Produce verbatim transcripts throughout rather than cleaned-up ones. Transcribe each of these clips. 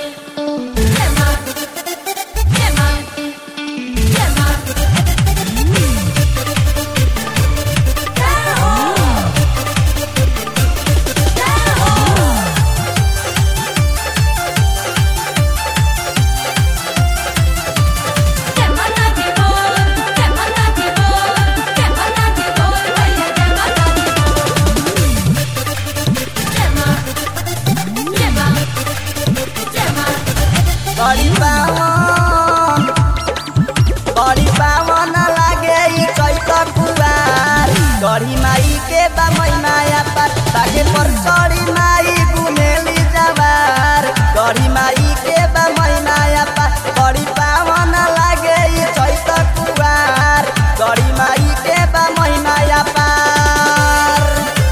बड़ी पावन बड़ी पावन लागे ई चैत कुवार गढ़ी माई के बा माया पार ताके पर चढ़ी माई घुमेली जवार गढ़ी माई के बा माया पार बड़ी पावन लागे ई चैत कुवार गढ़ी माई के बा माया पार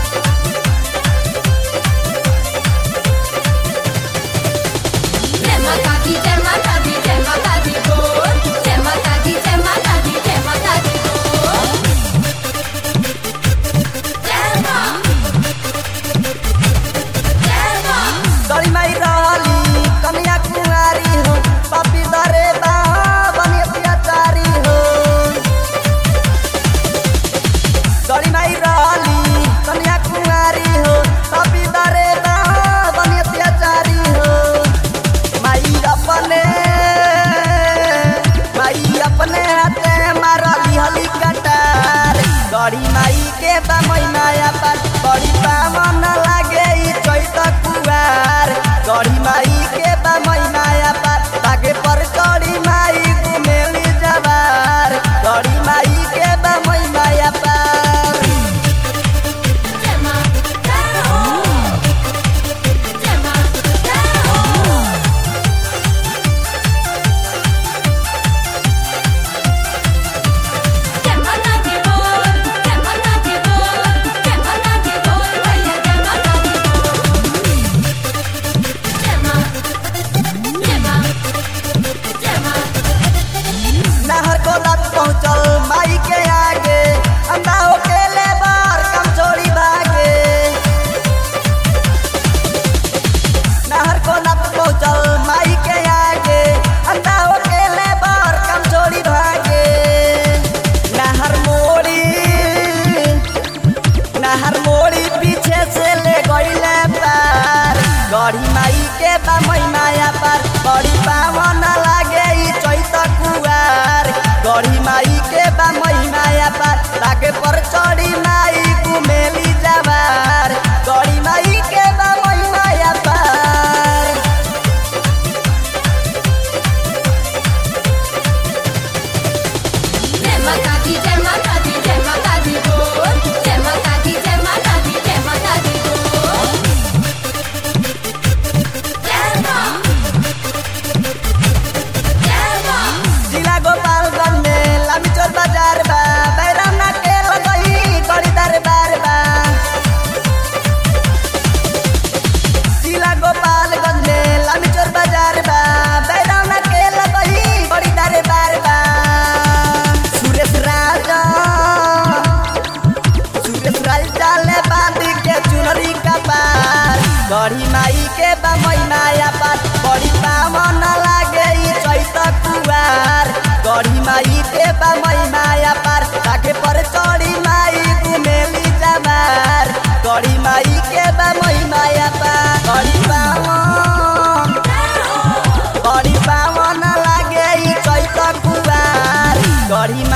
गढ़ी माई रहली कन्या कुंवारी हो पापी दरे बा बनी अत्याचारी हो गढ़ी माई रहली कन्या कुंवारी हो पापी दरे बा बनी अत्याचारी हो माई अपने माई अपने हाथे मारली हली कटार गढ़ी माई के बा माया पार बड़ी पावन लागे ई चैत कुवार गढ़ी माई के बा माया पार ताके पर चढ़ी माई घुमेली जवार गढ़ी माई के बा माया पार नहर को लत पहुँचल माई के आगे अंधा होके ले बार कम छोड़ी भागे नहर को लत पहुँचल माई के आगे अंधा होके ले बार कम छोड़ी भागे नहर मोड़ी नहर मोड़ी पीछे से ले गईले पार गढ़ी माई के बा माया पार बड़ी पावन लागे ई चैत कुवार गढ़ी माई के बा माया पार ताके पर चढ़ी माई घुमेली जवार गढ़ी माई के बा माया पार जिला गोपालगंज में लामी चौर बाजार बा बैराम ना के लगई गड़ी दरबार बा जिला गोपालगंज में लामी चौर बाजार बा बैराम ना के लगई गड़ी दरबार बा सुरेश राजा सुरेश राजा ले बांधी के चुनरी का पार गढ़ी माई के बा माया पार बड़ी पावन लागे ई चैत कुवार गढ़ी माई के बा माया पार ताके पर चढ़ी माई घुमेली जवार गढ़ी माई के बा माया पार बड़ी पावन बड़ी पावन लागे ई चैत कुवार गढ़ी